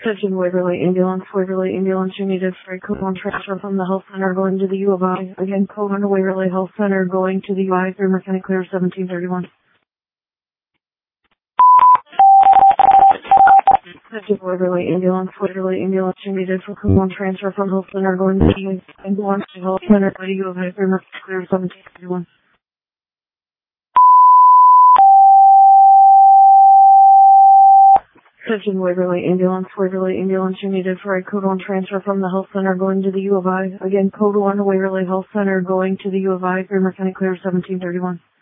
Attention Waverly Ambulance, you needed for a code 1 transfer from the health center going to the U of I. Again, code 1 to Waverly Health Center going to the U I through Mechanic Clear 1731. Attention Waverly Ambulance, you needed for code 1 transfer from health center going to the U Ambulance to health center going to U of I through Mechanic Clear 1731. Attention Waverly Ambulance, you needed for a code 1 transfer from the health center going to the U of I. Again, code 1 to Waverly Health Center going to the U of I through Mechanic Clear 1731.